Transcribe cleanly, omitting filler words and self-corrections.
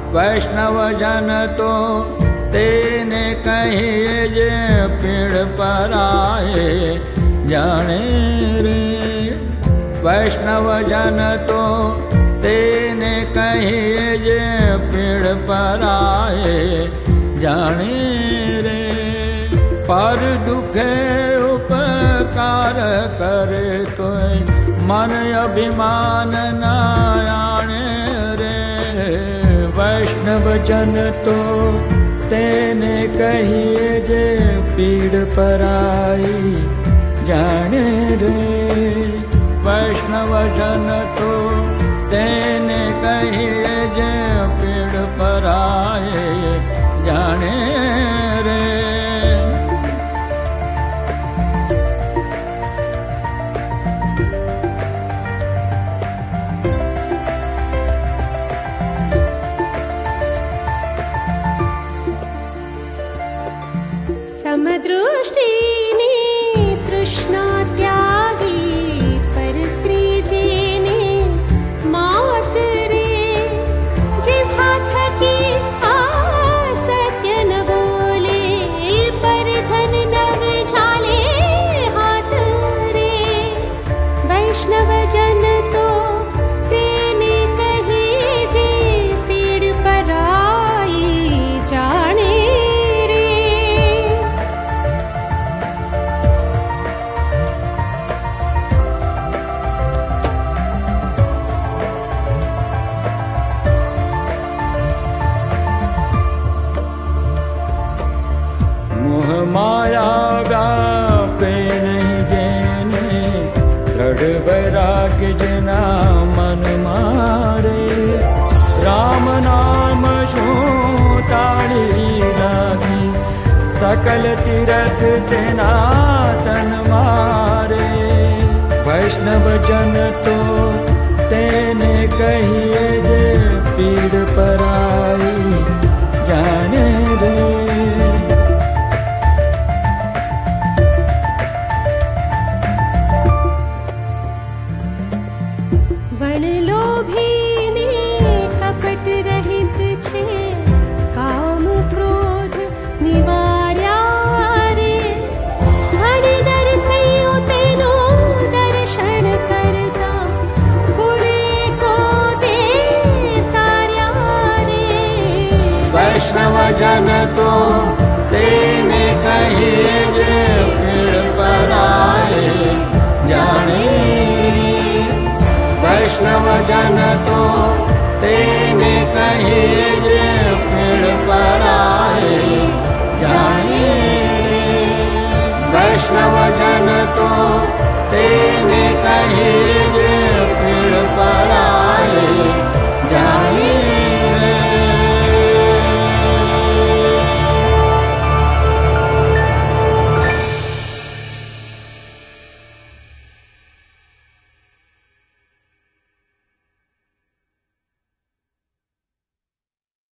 वैष्णव जन तो तेने कहिए जे पीड़ पराए जाने रे। वैष्णव जन तो तेने कहिए जे पीड़ पराए जाने रे। पर दुखे उपकार करे तो मन अभिमान न आने रे। वैष्णव जन तो तेने कहिए जे पीड़ पराई जाने रे। वैष्णव जन तो तेने कहिए जे पीड़ पराए जाने रे। समदृष्टिने तृष्णा त्यागी पर स्त्री जेने मात रे। जिह्वा थकी असत्य न बोले पर धन नव झाले हाथ रे। वैष्णव जन तो तेने कहिए जे पीड़ पराई जाने रे। मोह माया व्यापे नहीं जेने दृढ़ वैराग्य जना मन मारे। राम नाम शो ताड़ी लागी सकल तीरथ तेना तन मारे। वैष्णव जन तो तेने कहिए जे पीड़ पराई जाने रे। वण लोभीने कपट रहित छे काम क्रोध निवार्या रे। धन दर सयो तेनो दर्शन करता गुणे को दे तार्या रे। वैष्णव जन तो तेने कहिए जे पीड़ पराए जाने रे। वैष्णव जन तो तेने कहिए जे पीड़ पराए जाने रे। वैष्णव जन तो तेने कहिए जे